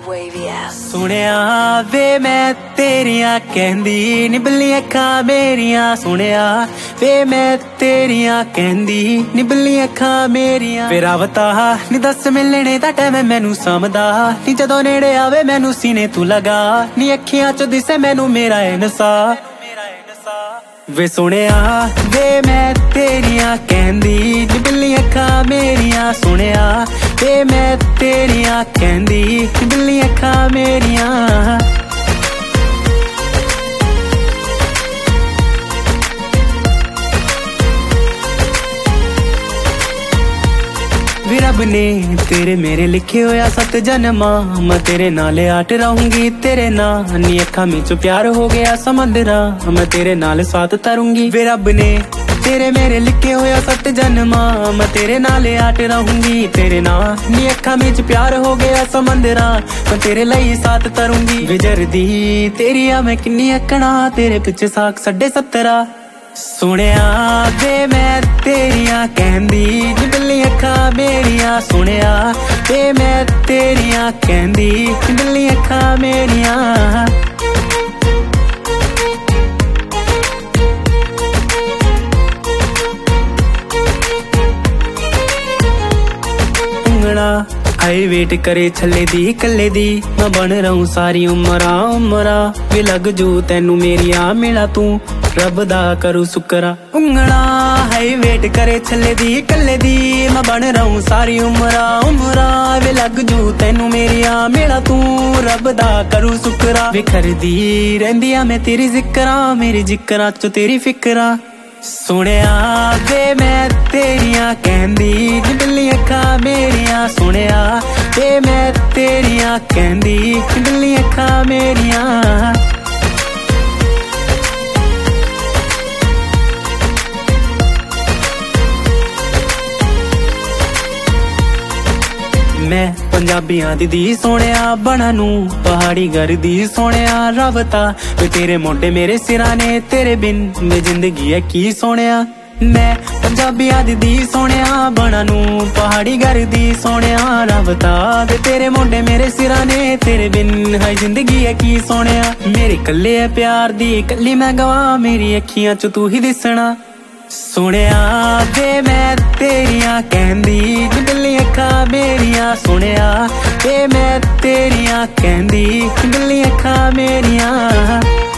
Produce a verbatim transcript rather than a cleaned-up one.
ਸੁਣਿਆ ਵੇ ਮੈਂ ਤੇਰੀਆਂ ਕਹਿੰਦੀ ਨਿਬਲੀ ਅੱਖਾਂ ਮੇਰੀਆਂ, ਸੁਣਿਆ ਵੇ ਮੈਂ ਤੇਰੀਆਂ ਕਹਿੰਦੀ ਨਿਬਲੀ ਅੱਖਾਂ ਮੇਰੀਆਂ। ਫੇਰਾ ਵਤਾ ਨੀ ਦੱਸ ਮਿਲਣੇ ਦਾ ਟਾਈਮ ਮੈਨੂੰ ਸਮਝਦਾ ਨੀ, ਜਦੋਂ ਨੇੜੇ ਆਵੇ ਮੈਨੂੰ ਸੀਨੇ ਤੂੰ ਲਗਾ ਨੀ, ਅੱਖੀਆਂ ਚ ਦਿਸੇ ਮੈਨੂੰ ਮੇਰਾ ਇਹ ਨਸ਼ਾ। ਵੇ ਸੁਣਿਆ ਵੇ ਮੈਂ ਤੇਰੀਆਂ ਕਹਿੰਦੀ ਨਿਬਲੀ ਅੱਖਾਂ ਮੇਰੀਆਂ, ਸੁਣਿਆ ਵੇ ਮੈਂ ਤੇਰੀਆਂ ਕਹਿੰਦੀ ਨਿਬਲੀ ਅੱਖਾਂ ਮੇਰੀਆਂ। ਵੀ ਰੱਬ ਨੇ ਤੇਰੇ ਮੇਰੇ ਲਿਖੇ ਹੋਇਆ ਸੱਤ ਜਨਮਾਂ, ਮੈਂ ਤੇਰੇ ਨਾਲ ਆਟ ਰਹੂੰਗੀ ਤੇਰੇ ਨਾਲ ਨੀ, ਅੱਖਾਂ ਵਿੱਚ ਪਿਆਰ ਹੋ ਗਿਆ ਸਮੁੰਦਰਾ, ਮੈਂ ਤੇਰੇ ਨਾਲ ਸਾਥ ਤਰੂੰਗੀ। ਵੀ ਰੱਬ ਨੇ ਤੇਰੇ ਮੇਰੇ ਲਿਖੇ ਹੋਇਆ ਸੱਤ ਜਨਮਾਂ, ਮੈਂ ਤੇਰੇ ਨਾਲ ਆਟ ਰਹੂੰਗੀ ਤੇਰੇ ਨਾਲ ਨੀ, ਅੱਖਾਂ ਵਿੱਚ ਪਿਆਰ ਹੋ ਗਿਆ ਸਮੁੰਦਰਾ, ਮੈਂ ਤੇਰੇ ਲਈ ਸਾਥ ਤਰੂੰਗੀ। ਵਿਜਰਦੀ ਤੇਰੀਆਂ ਮੈਂ ਕਿੰਨੀ ਅੱਖਾਂ ਤੇਰੇ ਪਿੱਛੇ ਸਾਖ ਸਾਢੇ ਸੱਤਰਾ। ਸੁਣਿਆ ਵੇ ਮੈਂ ਤੇਰੀਆਂ ਕਹਿੰਦੀ ਨਿਬਲੀ ਅੱਖਾਂ ਮੇਰੀਆਂ, ਸੁਣਿਆ ਵੇ ਮੈਂ ਤੇਰੀਆਂ ਕਹਿੰਦੀ ਨਿਬਲੀ ਅੱਖਾਂ ਮੇਰੀਆਂ। ਉਂਗਲਾ ਆਏ ਵੇਟ ਕਰੇ ਛੱਲੇ ਦੀ ਕੱਲੇ ਦੀ, ਮੈਂ ਬਣ ਰਹੂੰ ਸਾਰੀ ਉਮਰਾਂ ਉਮਰਾਂ, ਵੀ ਲੱਗ ਜੂ ਤੈਨੂੰ ਮੇਰੀਆਂ ਮਿਲਾ ਤੂੰ ਰੱਬ ਦਾ ਕਰੂ ਸ਼ੁਕਰਾ। ਉਂਗਲਾ ਹੈ ਵੇਟ ਕਰੇ ਛੱਲੇ ਦੀ ਕੱਲੇ ਦੀ, ਮੈਂ ਬਣ ਰਹੂੰ ਸਾਰੀ ਉਮਰਾਂ ਉਮਰਾਂ, ਵੇ ਲੱਗ ਜੂ ਤੈਨੂੰ ਮੇਰੀਆਂ ਮਿਲਾ ਤੂੰ ਰੱਬ ਦਾ ਕਰੂ ਸ਼ੁਕਰਾ। ਵਿਖਰਦੀ ਰਹਿੰਦੀ ਆ ਮੈਂ ਤੇਰੀ ਜ਼ਿਕਰਾਂ, ਮੇਰੀ ਜ਼ਿਕਰਾਂ ਚ ਤੇਰੀ ਫਿਕਰਾਂ। ਸੁਣਿਆ ਵੇ ਮੈਂ ਤੇਰੀਆਂ ਕਹਿੰਦੀ ਨਿਬਲੀ ਅੱਖਾਂ ਮੇਰੀਆਂ, ਸੁਣਿਆ ਵੇ ਮੈਂ ਤੇਰੀਆਂ ਕਹਿੰਦੀ ਨਿਬਲੀ ਅੱਖਾਂ ਮੇਰੀਆਂ। ਮੈਂ ਪੰਜਾਬੀਆਂ ਦੀ ਦੀ ਸੋਹਣਿਆ ਬਣਾ ਨੂੰ ਪਹਾੜੀ ਘਰ ਦੀ ਸੋਹਣਿਆ ਰਵਤਾ, ਵੇ ਤੇਰੇ ਮੋਢੇ ਮੇਰੇ ਸਿਰਾਂ ਨੇ ਤੇਰੇ ਬਿਨ ਮੇ ਜ਼ਿੰਦਗੀ ਹੈ ਕੀ ਸੋਹਣਿਆ। ਮੈਂ ਪੰਜਾਬੀਆਂ ਦੀ ਦੀ ਸੋਹਣਿਆ ਬਣਾ ਨੂੰ ਪਹਾੜੀ ਘਰ ਦੀ ਸੋਹਣਿਆ ਰਵਤਾ, ਵੇ ਤੇਰੇ ਮੋਢੇ ਮੇਰੇ ਸਿਰਾਂ ਨੇ ਤੇਰੇ ਬਿਨ ਹੈ ਜ਼ਿੰਦਗੀ ਹੈ ਕੀ ਸੋਹਣਿਆ। ਮੇਰੇ ਕੱਲੇ ਹੈ ਪਿਆਰ ਦੀ ਕੱਲੀ ਮੈਂ ਗਵਾਂ, ਮੇਰੀ ਅੱਖੀਆਂ ਚ ਤੂੰ ਹੀ ਦਿਸਣਾ। ਸੁਣਿਆ ਵੇ ਮੈਂ ਤੇਰੀਆਂ ਕਹਿੰਦੀ ਨਿਬਲੀ ਅੱਖਾਂ ਮੇਰੀਆਂ, ਸੁਣਿਆ ਵੇ ਮੈਂ ਤੇਰੀਆਂ ਕਹਿੰਦੀ ਨਿਬਲੀ ਅੱਖਾਂ ਮੇਰੀਆਂ।